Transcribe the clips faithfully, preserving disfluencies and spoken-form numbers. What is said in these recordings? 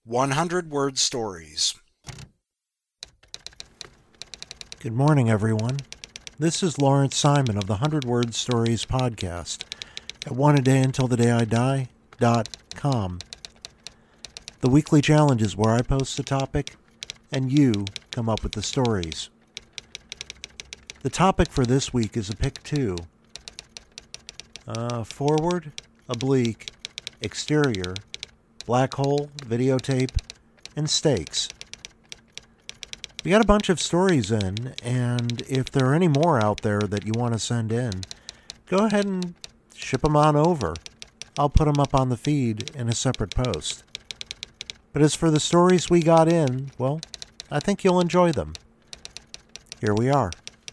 one hundred word stories. Good morning, everyone. This is Lawrence Simon of the one hundred word stories podcast at one a day until the day I die dot com. The weekly challenge is where I post a topic and you come up with the stories. The topic for this week is a pick two. Uh, forward, oblique, exterior, black hole, videotape, and stakes. We got a bunch of stories in, and if there are any more out there that you want to send in, go ahead and ship them on over. I'll put them up on the feed in a separate post. But as for the stories we got in, well, I think you'll enjoy them. Here we are.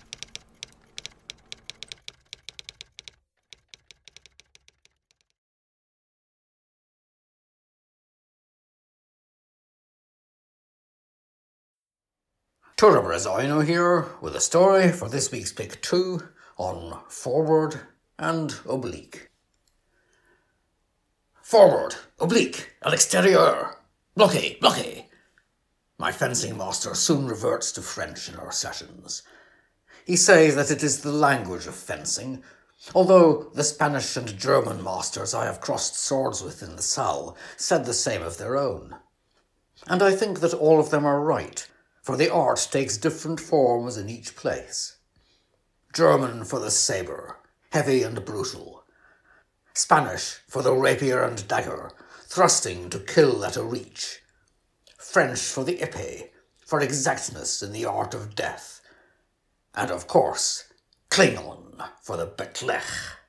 Tura Brazzino here with a story for this week's Pick two on forward and oblique. Forward, oblique, à l'extérieur, bloqué, bloqué. My fencing master soon reverts to French in our sessions. He says that it is the language of fencing, although the Spanish and German masters I have crossed swords with in the Salle said the same of their own. And I think that all of them are right, for the art takes different forms in each place. German for the sabre, heavy and brutal. Spanish for the rapier and dagger, thrusting to kill at a reach. French for the épée, for exactness in the art of death. And of course, Klingon for the betlech.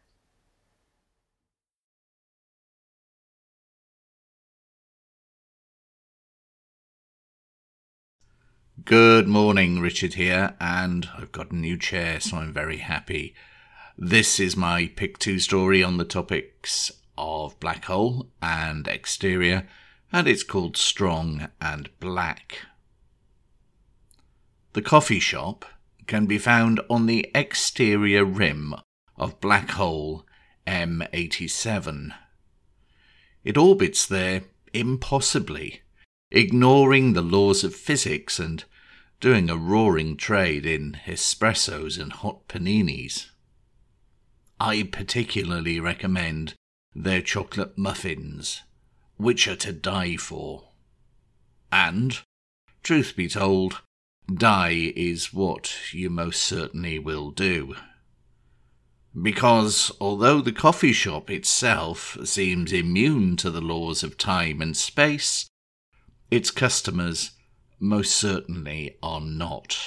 Good morning, Richard here, and I've got a new chair, so I'm very happy. This is my Pick two story on the topics of black hole and exterior, and it's called Strong and Black. The coffee shop can be found on the exterior rim of black hole M eighty-seven. It orbits there impossibly, ignoring the laws of physics and doing a roaring trade in espressos and hot paninis. I particularly recommend their chocolate muffins, which are to die for. And, truth be told, die is what you most certainly will do. Because although the coffee shop itself seems immune to the laws of time and space, its customers most certainly are not.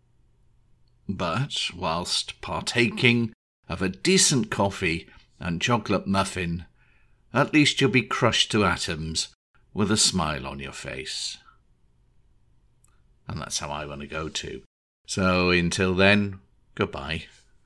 But whilst partaking of a decent coffee and chocolate muffin, at least you'll be crushed to atoms with a smile on your face. And that's how I want to go too. So until then, goodbye.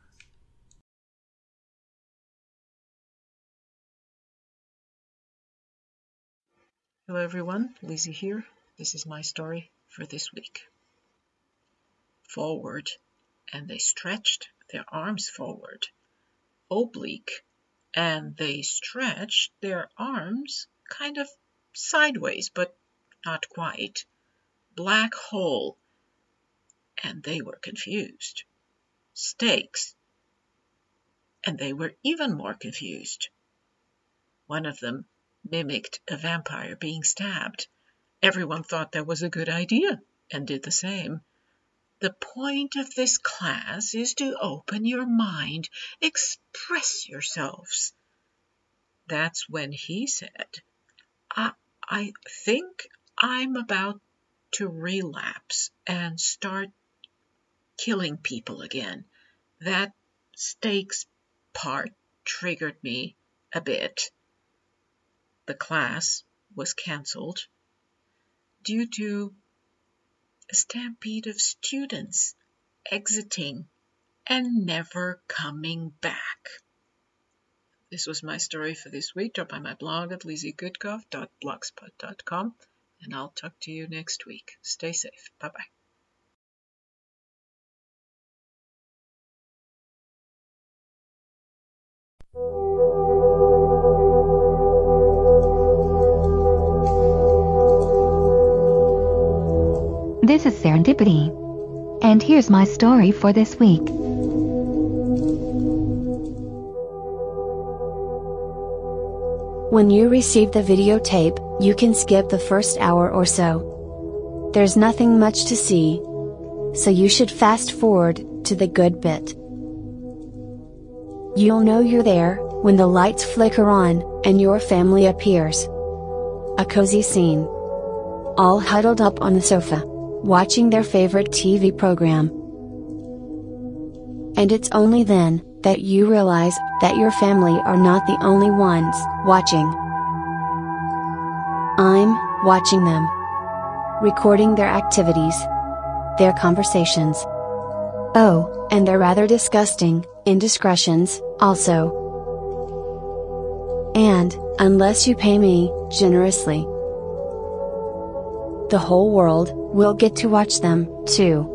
Hello everyone, Lizzie here. This is my story for this week. Forward, and they stretched their arms forward. Oblique, and they stretched their arms kind of sideways, but not quite. Black hole, and they were confused. Stakes, and they were even more confused. One of them mimicked a vampire being stabbed. Everyone thought that was a good idea and did the same. The point of this class is to open your mind, express yourselves. That's when he said, I, I think I'm about to relapse and start killing people again. That stakes part triggered me a bit. The class was cancelled due to a stampede of students exiting and never coming back. This was my story for this week. Drop by my blog at lizzie goodcoff dot blogspot dot com, and I'll talk to you next week. Stay safe. Bye-bye. This is Serendipity. And here's my story for this week. When you receive the videotape, you can skip the first hour or so. There's nothing much to see, so you should fast forward to the good bit. You'll know you're there when the lights flicker on and your family appears. A cozy scene. All huddled up on the sofa, watching their favorite T V program. And it's only then that you realize that your family are not the only ones watching. I'm watching them. Recording their activities. Their conversations. Oh, and their rather disgusting indiscretions, also. And, unless you pay me generously, the whole world will get to watch them, too.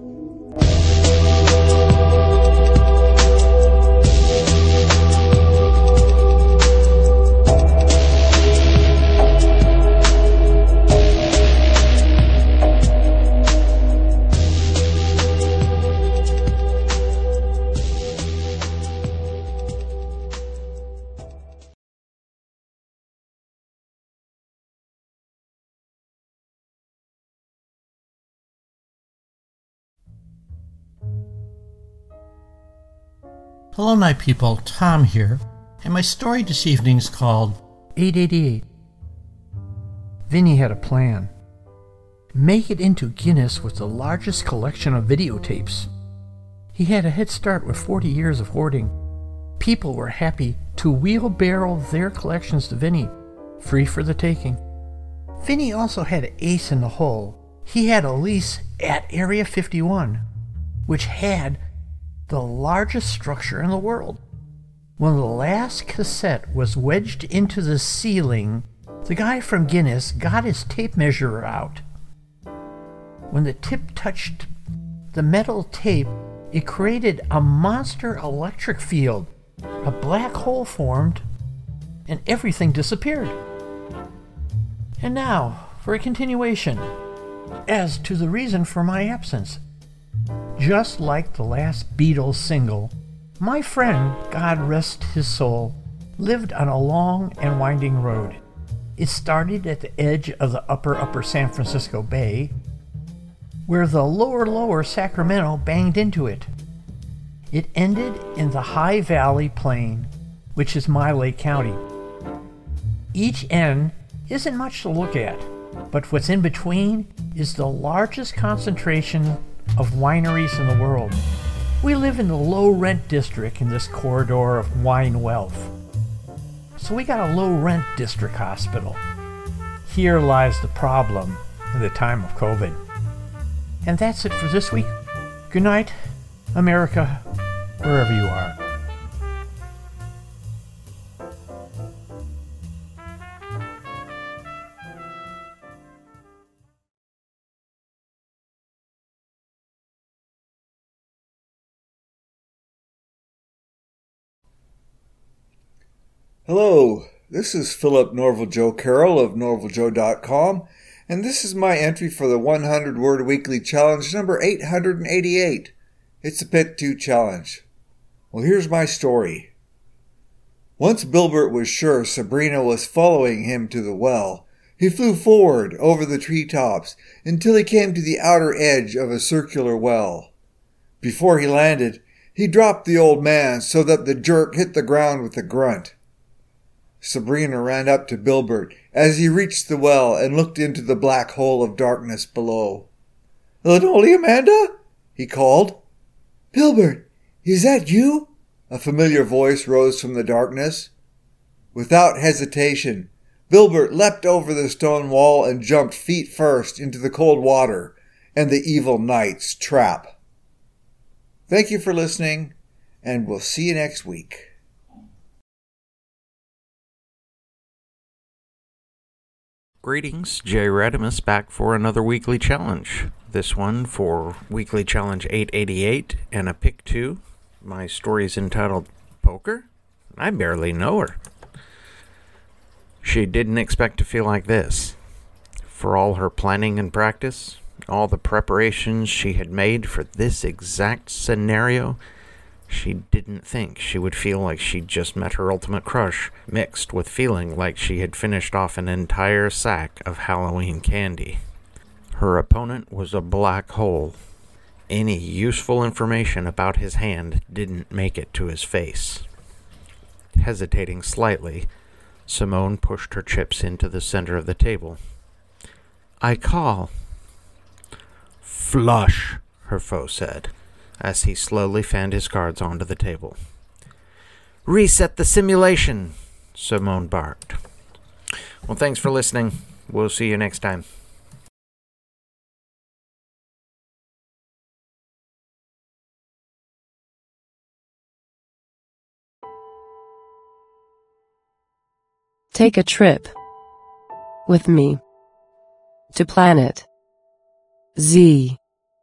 Hello my people, Tom here, and my story this evening is called eight eighty-eight. Vinny had a plan. Make it into Guinness with the largest collection of videotapes. He had a head start with forty years of hoarding. People were happy to wheelbarrow their collections to Vinny, free for the taking. Vinny also had an ace in the hole. He had a lease at Area fifty-one, which had the largest structure in the world. When the last cassette was wedged into the ceiling, the guy from Guinness got his tape measure out. When the tip touched the metal tape, it created a monster electric field. A black hole formed, and everything disappeared. And now, for a continuation, as to the reason for my absence. Just like the last Beatles single, my friend, God rest his soul, lived on a long and winding road. It started at the edge of the upper upper San Francisco Bay, where the lower lower Sacramento banged into it. It ended in the High Valley Plain, which is my Lake County. Each end isn't much to look at, but what's in between is the largest concentration of wineries in the world. We live in the low rent district in this corridor of wine wealth. So we got a low rent district hospital. Here lies the problem in the time of COVID. And that's it for this week. Good night, America, wherever you are. Hello, this is Philip Norval Joe Carroll of norval joe dot com, and this is my entry for the one hundred word Weekly Challenge number eight hundred eighty-eight. It's the Pick two Challenge. Well, here's my story. Once Bilbert was sure Sabrina was following him to the well, he flew forward over the treetops until he came to the outer edge of a circular well. Before he landed, he dropped the old man so that the jerk hit the ground with a grunt. Sabrina ran up to Bilbert as he reached the well and looked into the black hole of darkness below. "Linoleum, Amanda?" he called. "Bilbert, is that you?" A familiar voice rose from the darkness. Without hesitation, Bilbert leapt over the stone wall and jumped feet first into the cold water and the evil night's trap. Thank you for listening, and we'll see you next week. Greetings, Jay Radimus back for another weekly challenge. This one for Weekly Challenge eight eighty-eight and a pick two. My story is entitled Poker? I barely know her. She didn't expect to feel like this. For all her planning and practice, all the preparations she had made for this exact scenario, she didn't think she would feel like she'd just met her ultimate crush, mixed with feeling like she had finished off an entire sack of Halloween candy. Her opponent was a black hole. Any useful information about his hand didn't make it to his face. Hesitating slightly, Simone pushed her chips into the center of the table. "I call." "Flush," her foe said, as he slowly fanned his cards onto the table. "Reset the simulation," Simone barked. Well, thanks for listening. We'll see you next time. Take a trip with me to Planet Z.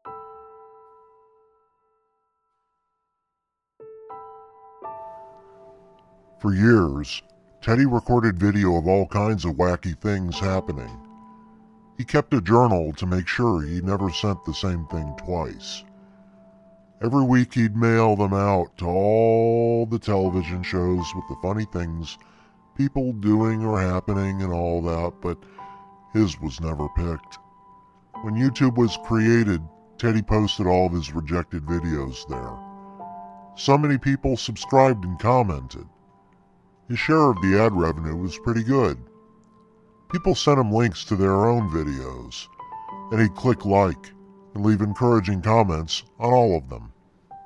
For years, Teddy recorded video of all kinds of wacky things happening. He kept a journal to make sure he never sent the same thing twice. Every week he'd mail them out to all the television shows with the funny things people doing or happening and all that, but his was never picked. When YouTube was created, Teddy posted all of his rejected videos there. So many people subscribed and commented. His share of the ad revenue was pretty good. People sent him links to their own videos, and he'd click like and leave encouraging comments on all of them.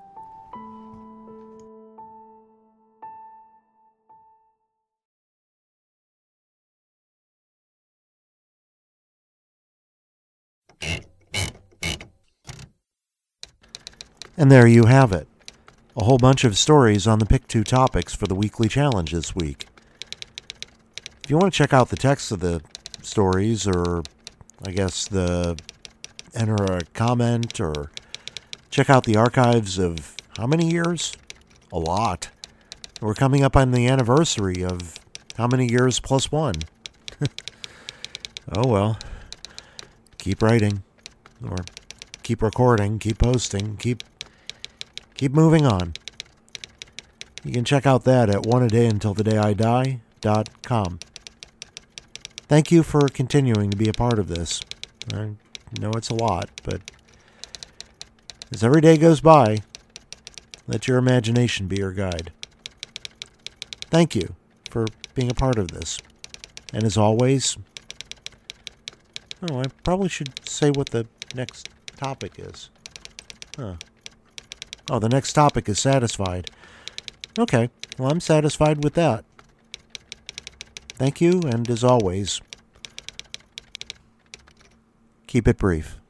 And there you have it. A whole bunch of stories on the Pick Two topics for the weekly challenge this week. If you want to check out the text of the stories, or I guess the enter a comment, or check out the archives of how many years? A lot. We're coming up on the anniversary of how many years plus one? Oh well. Keep writing, or keep recording, keep posting, keep keep moving on. You can check out that at one a day until the day I die dot com. Thank you for continuing to be a part of this. I know it's a lot, but as every day goes by, let your imagination be your guide. Thank you for being a part of this. And as always, oh, I probably should say what the next topic is. Huh. Oh, the next topic is satisfied. Okay, well, I'm satisfied with that. Thank you, and as always, keep it brief.